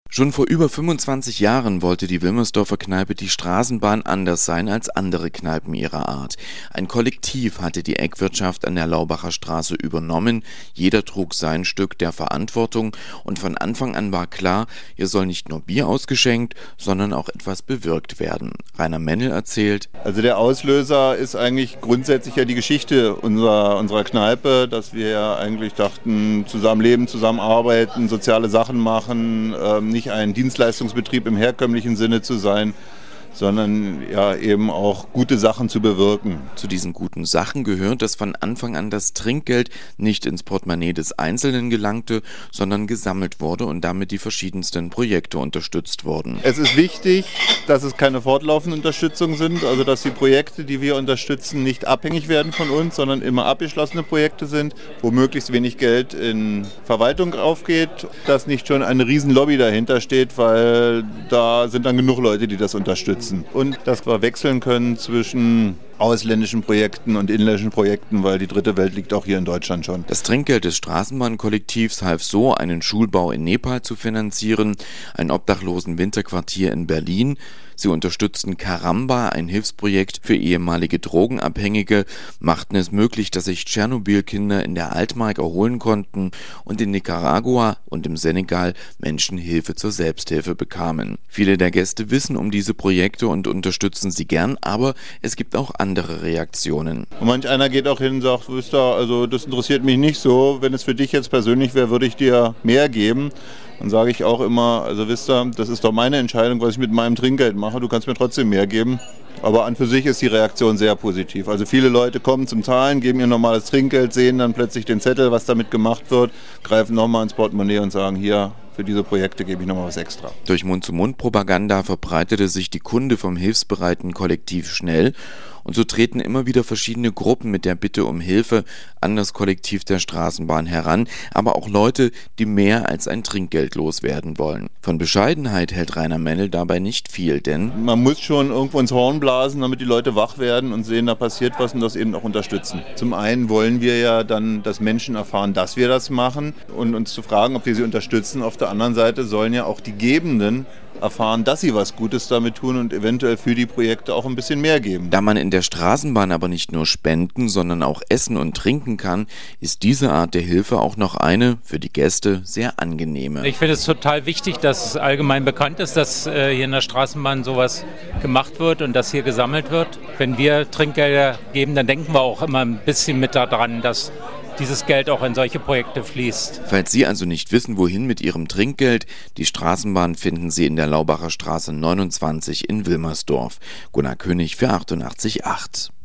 Schon vor über 25 Jahren wollte die Wilmersdorfer Kneipe die Straßenbahn anders sein als andere Kneipen ihrer Art. Ein Kollektiv hatte die Eckwirtschaft an der Laubacher Straße übernommen, jeder trug sein Stück der Verantwortung und von Anfang an war klar, hier soll nicht nur Bier ausgeschenkt, sondern auch etwas bewirkt werden. Rainer Mennel erzählt: Also der Auslöser ist eigentlich grundsätzlich ja die Geschichte unserer Kneipe, dass wir ja eigentlich dachten, zusammenleben, zusammenarbeiten, soziale Sachen machen, nicht ein Dienstleistungsbetrieb im herkömmlichen Sinne zu sein, sondern ja eben auch gute Sachen zu bewirken. Zu diesen guten Sachen gehört, dass von Anfang an das Trinkgeld nicht ins Portemonnaie des Einzelnen gelangte, sondern gesammelt wurde und damit die verschiedensten Projekte unterstützt wurden. Es ist wichtig, dass es keine fortlaufende Unterstützung sind, also dass die Projekte, die wir unterstützen, nicht abhängig werden von uns, sondern immer abgeschlossene Projekte sind, wo möglichst wenig Geld in Verwaltung aufgeht, dass nicht schon eine riesen Lobby dahinter steht, weil da sind dann genug Leute, die das unterstützen. Und dass wir wechseln können zwischen ausländischen Projekten und inländischen Projekten, weil die dritte Welt liegt auch hier in Deutschland schon. Das Trinkgeld des Straßenbahnkollektivs half so, einen Schulbau in Nepal zu finanzieren, ein Obdachlosen-Winterquartier in Berlin. Sie unterstützten Karamba, ein Hilfsprojekt für ehemalige Drogenabhängige, machten es möglich, dass sich Tschernobyl-Kinder in der Altmark erholen konnten und in Nicaragua und im Senegal Menschen Hilfe zur Selbsthilfe bekamen. Viele der Gäste wissen um diese Projekte und unterstützen sie gern, aber es gibt auch andere Reaktionen. Und manch einer geht auch hin und sagt, wisst ihr, also das interessiert mich nicht so, wenn es für dich jetzt persönlich wäre, würde ich dir mehr geben. Dann sage ich auch immer, also wisst ihr, das ist doch meine Entscheidung, was ich mit meinem Trinkgeld mache, du kannst mir trotzdem mehr geben. Aber an für sich ist die Reaktion sehr positiv. Also viele Leute kommen zum Zahlen, geben ihr normales Trinkgeld, sehen dann plötzlich den Zettel, was damit gemacht wird, greifen nochmal ins Portemonnaie und sagen, hier, für diese Projekte gebe ich nochmal was extra. Durch Mund-zu-Mund-Propaganda verbreitete sich die Kunde vom hilfsbereiten Kollektiv schnell und so treten immer wieder verschiedene Gruppen mit der Bitte um Hilfe an das Kollektiv der Straßenbahn heran, aber auch Leute, die mehr als ein Trinkgeld loswerden wollen. Von Bescheidenheit hält Rainer Mennel dabei nicht viel, denn man muss schon irgendwo ins Horn blasen, damit die Leute wach werden und sehen, da passiert was und das eben auch unterstützen. Zum einen wollen wir ja dann, dass Menschen erfahren, dass wir das machen und uns zu fragen, ob wir sie unterstützen. Auf der anderen Seite sollen ja auch die Gebenden erfahren, dass sie was Gutes damit tun und eventuell für die Projekte auch ein bisschen mehr geben. Da man in der Straßenbahn aber nicht nur spenden, sondern auch essen und trinken kann, ist diese Art der Hilfe auch noch eine für die Gäste sehr angenehme. Ich finde es total wichtig, dass es allgemein bekannt ist, dass hier in der Straßenbahn sowas gemacht wird und dass hier gesammelt wird. Wenn wir Trinkgelder geben, dann denken wir auch immer ein bisschen mit daran, dass dieses Geld auch in solche Projekte fließt. Falls Sie also nicht wissen, wohin mit Ihrem Trinkgeld, die Straßenbahn finden Sie in der Laubacher Straße 29 in Wilmersdorf. Gunnar König für 88.8.